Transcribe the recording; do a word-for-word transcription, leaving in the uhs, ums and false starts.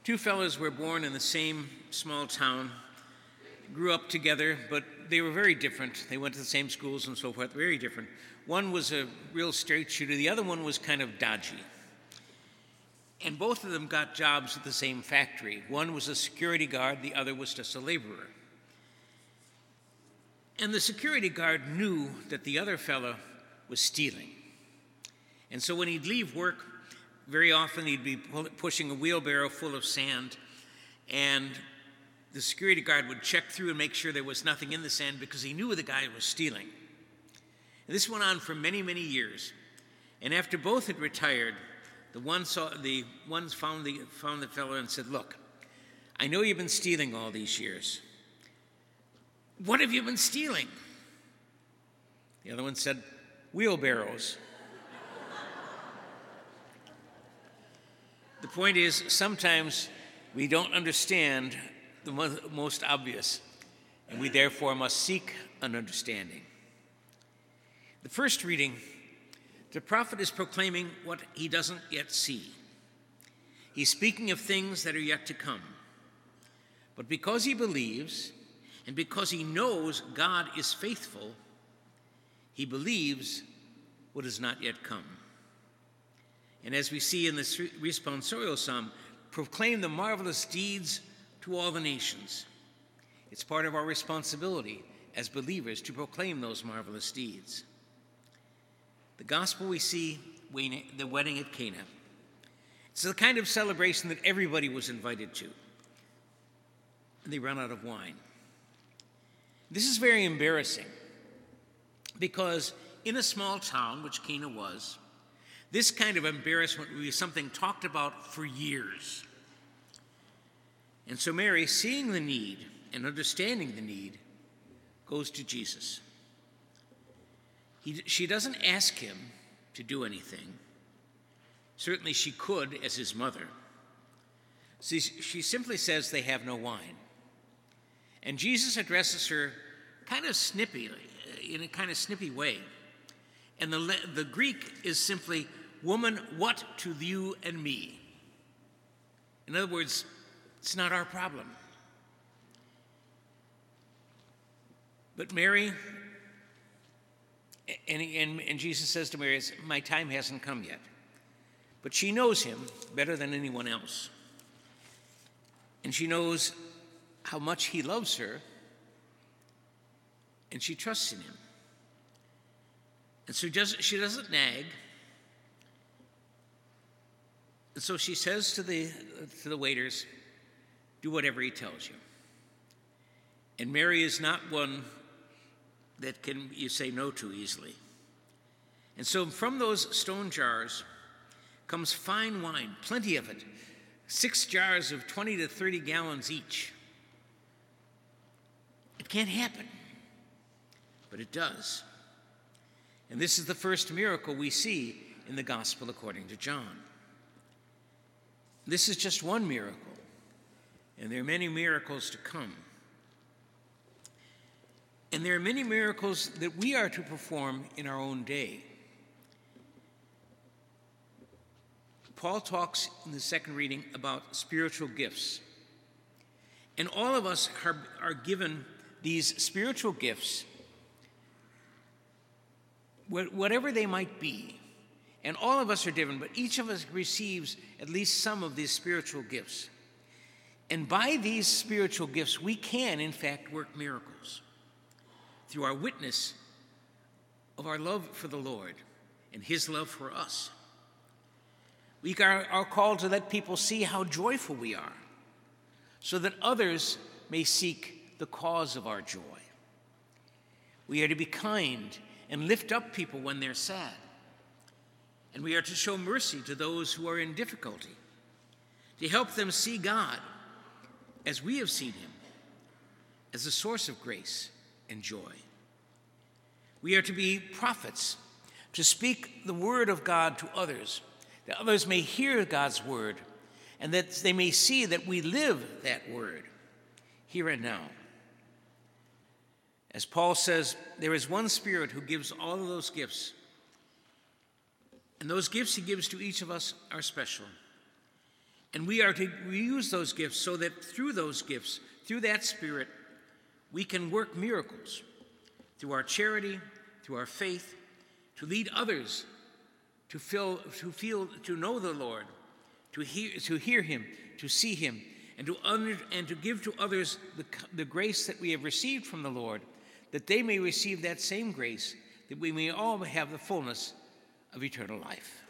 Two fellows were born in the same small town, grew up together, but they were very different. They went to the same schools and so forth, very different. One was a real straight shooter, the other one was kind of dodgy. And both of them got jobs at the same factory. One was a security guard, the other was just a laborer. And the security guard knew that the other fellow was stealing. And so when he'd leave work, very often he'd be pushing a wheelbarrow full of sand, and the security guard would check through and make sure there was nothing in the sand because he knew the guy was stealing. And this went on for many, many years. And after both had retired, the one saw the ones found the found the fellow and said, "Look, I know you've been stealing all these years. What have you been stealing?" The other one said, "Wheelbarrows." The point is, sometimes we don't understand the most obvious, and we therefore must seek an understanding. The first reading, the prophet is proclaiming what he doesn't yet see. He's speaking of things that are yet to come. But because he believes, and because he knows God is faithful, he believes what has not yet come. And as we see in this responsorial psalm, proclaim the marvelous deeds to all the nations. It's part of our responsibility as believers to proclaim those marvelous deeds. The gospel we see, the wedding at Cana. It's the kind of celebration that everybody was invited to. And they run out of wine. This is very embarrassing because in a small town, which Cana was, this kind of embarrassment would be something talked about for years. And so Mary, seeing the need and understanding the need, goes to Jesus. He, she doesn't ask him to do anything. Certainly she could as his mother. She, she simply says they have no wine. And Jesus addresses her kind of snippy, in a kind of snippy way. And the, the Greek is simply, "Woman, what to you and me?" In other words, it's not our problem. But Mary, and, and, and Jesus says to Mary, "My time hasn't come yet." But she knows him better than anyone else. And she knows how much he loves her, and she trusts in him. And so she doesn't nag. And so she says to the, to the waiters, "Do whatever he tells you." And Mary is not one that can you say no to easily. And so from those stone jars comes fine wine, plenty of it, six jars of twenty to thirty gallons each. It can't happen, but it does. And this is the first miracle we see in the gospel according to John. This is just one miracle, and there are many miracles to come. And there are many miracles that we are to perform in our own day. Paul talks in the second reading about spiritual gifts. And all of us are, are given these spiritual gifts, whatever they might be. And all of us are different, but each of us receives at least some of these spiritual gifts. And by these spiritual gifts, we can, in fact, work miracles through our witness of our love for the Lord and his love for us. We are, are called to let people see how joyful we are, so that others may seek the cause of our joy. We are to be kind and lift up people when they're sad. And we are to show mercy to those who are in difficulty, to help them see God as we have seen him, as a source of grace and joy. We are to be prophets, to speak the word of God to others, that others may hear God's word, and that they may see that we live that word here and now. As Paul says, there is one Spirit who gives all of those gifts. And those gifts he gives to each of us are special. And we are to use those gifts so that through those gifts, through that Spirit, we can work miracles through our charity, through our faith, to lead others to feel, to feel, to know the Lord, to hear, to hear him, to see him, and to, under, and to give to others the, the grace that we have received from the Lord, that they may receive that same grace, that we may all have the fullness of eternal life.